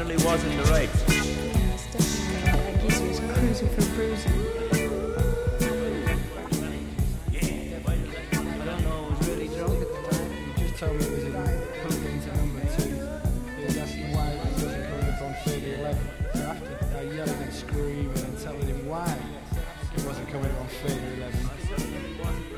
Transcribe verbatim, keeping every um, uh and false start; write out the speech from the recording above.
definitely was in the right. Yeah, it's definitely right. Like he was cruising for bruising. I don't know, I was really drunk at the time. He just told me it was in pulling into number two. He was asking why he wasn't coming up on thirty eleven. So after I yelling and screaming and telling him why he wasn't coming up on thirty eleven,